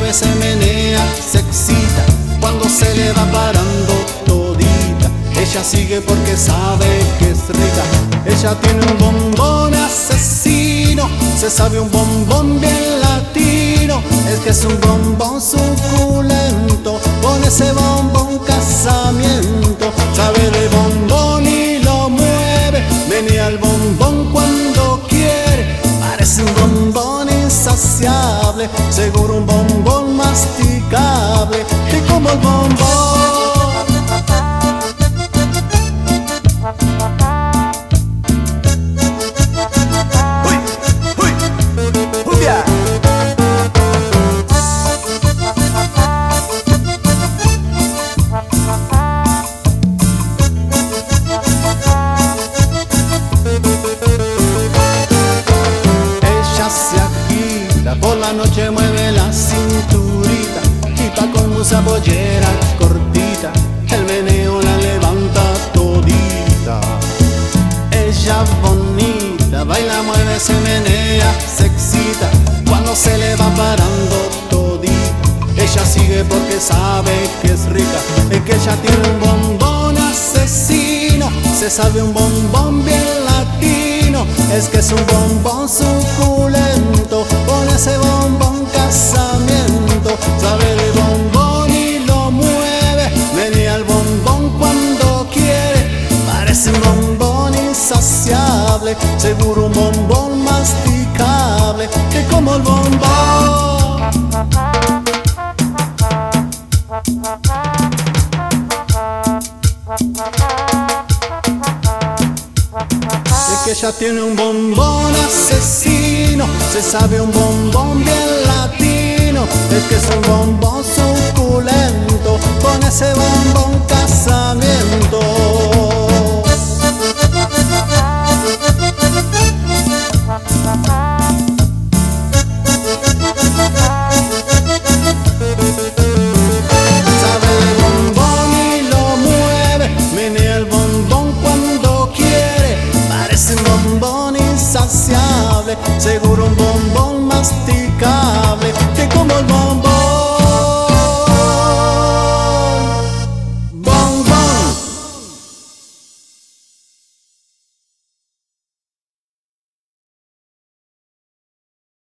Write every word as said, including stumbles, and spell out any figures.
mueve, se menea, se excita cuando se le va parando todita. Ella sigue porque sabe que es rica. Ella tiene un bombón asesino, se sabe un bombón bien latino. Es que es un bombón suculento, con ese bombón casamiento. Sabe de bombón y lo mueve, menea el bombón cuando quiere. Parece un bombón insaciable, seguro un bombón masticable, y como el bombón. Por la noche mueve la cinturita, y pa' con musa pollera cortita, el meneo la levanta todita. Ella bonita, baila, mueve, se menea, se excita cuando se le va parando todita. Ella sigue porque sabe que es rica. Es que ella tiene un bombón asesino, se sabe un bombón bien latino. Es que es un bombón suculento, con ese bombón casamiento. Sabe de bombón y lo mueve, menea el bombón cuando quiere. Parece un bombón insaciable, seguro un bombón masticable, que como el bombón. Es que ella tiene un bombón asesino, se sabe un bombón bien latino. Es que es un bombón suculento, con ese bombón casamiento. Sabe de bombón y lo mueve, menea el bombón cuando quiere. Parece un bombón insaciable, seguro un bombón masticable, que como el bombón.